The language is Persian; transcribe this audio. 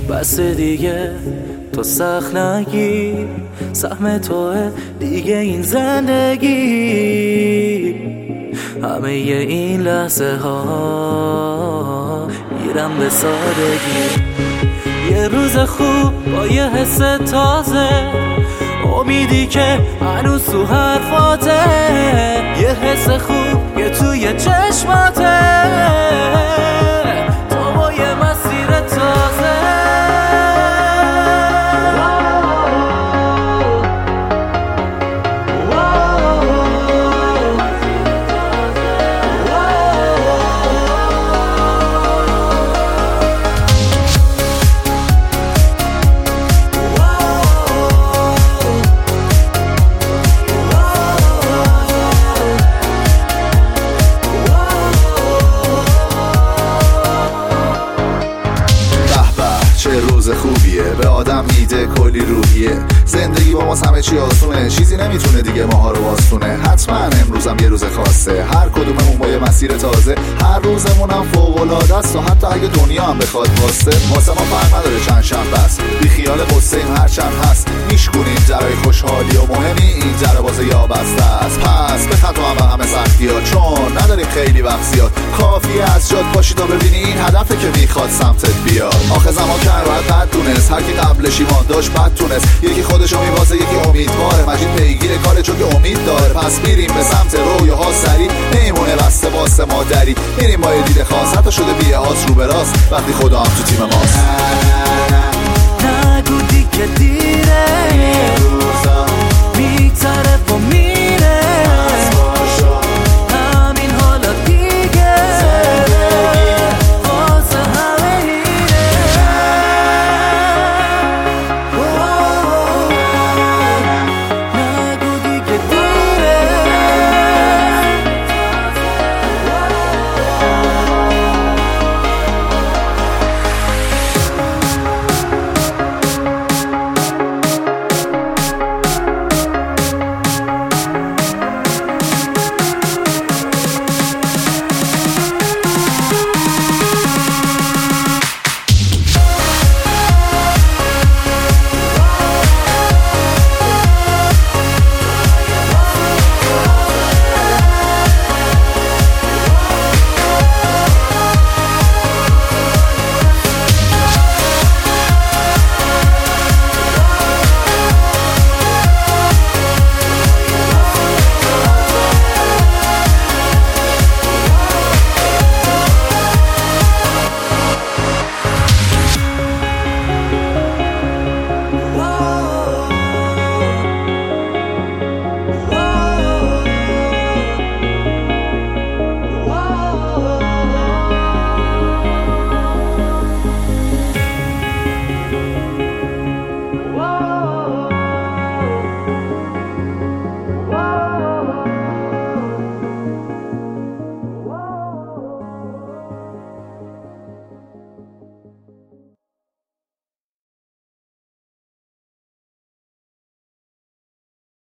بس دیگه تو سخت نگیر، سهم توه دیگه این زندگی. همه این لحظه ها میرم به سادگی. یه روز خوب با یه حس تازه، امیدی که هنوز تو حرفاته، یه حس خوب که توی چشماته، تو با یه مسیر تازه. روز خوبیه، به آدم میده کلی روحیه. زندگی با ما همه چی آسونه، چیزی نمیتونه دیگه ماها رو باستونه. حتما امروزم یه روز خاصه، هر کدوممون با یه مسیر تازه. هر روزمونم فوق‌العاده است و حتی اگه دنیا هم بخواد واسه ما فرق نداره چند شنبه است. بی خیال قصه ایم هر چند هست، میشکنیم درای خوشحالی و مهمی این در باز یا بسته است. پس به خطا هم همه سختی‌ها، چون نداریم خیلی وقت زیاد. کافیه از جات باشی تا ببینی این هدفه که میخواد سمتت بیاد. آخه زمان که باید بد دونست، هر کی قبلش ایمان داشت بد تونست. یکی خودشو میوازه یکی امیدواره، مجید پیگیر کاره چون که امید داره. پس میریم به سمت رویاها سری، نمیمونه بسته واسه مادری. میریم با یه دید خاص، حتی شده بیه هاست رو به راست وقتی خدا هم تو تیم ماست. نگو دیگه دیره، میگذره